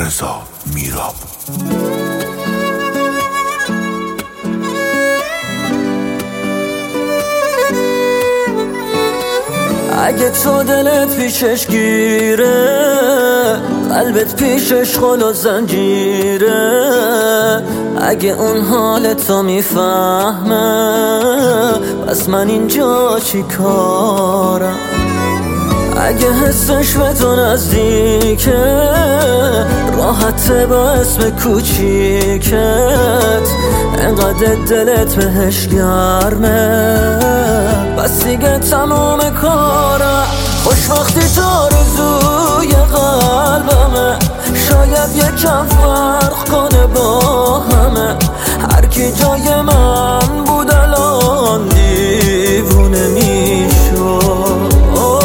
رضا میراب. اگه تو دلت پیشش گیره، قلبت پیشش خل و زنجیره، اگه اون حالتو میفهمه، پس من اینجا چی کارم؟ اگه حسش به تو نزدیکه، راحته با اسم کوچیکت، انقدر دلت بهش گرمه، بس دیگه تموم کارم. خوشبختی تو آرزوی قلبمه، شاید یکم فرق کنه با همه، هر کی جای من بود الان دیوونه میشد.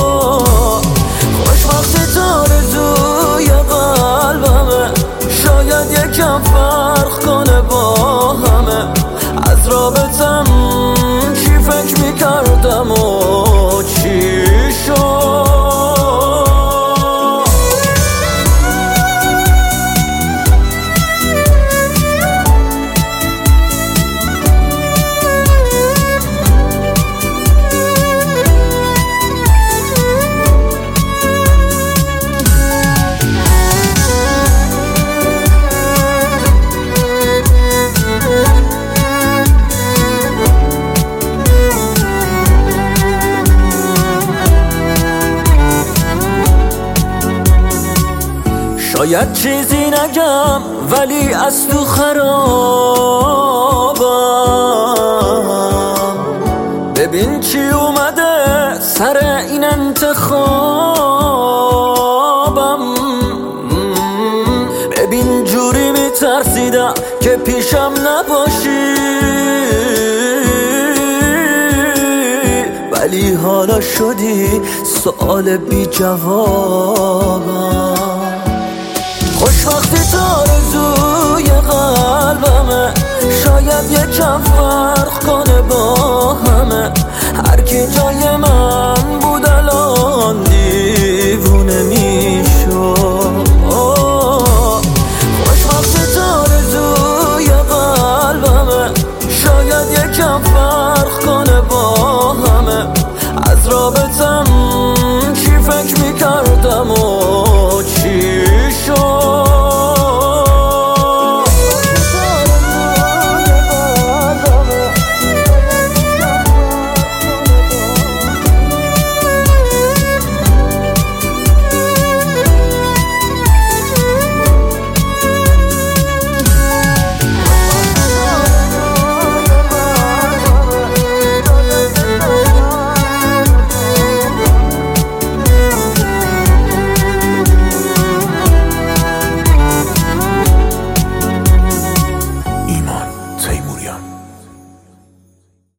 خوشبختی تو آرزوی قلبمه، شاید یکم فرق کنه با همه، از رابطم چی فکر میکردم و چی شد. شاید چیزی نگم ولی از تو خرابم، ببین چی اومده سر این انتخابم، ببین جوری میترسیدم که پیشم نباشی، ولی حالا شدی سوال بی جوابم. خوشبختی تو آرزوی قلبمه، شاید یکم فرق کنه با همه، هر کی جای من بود الان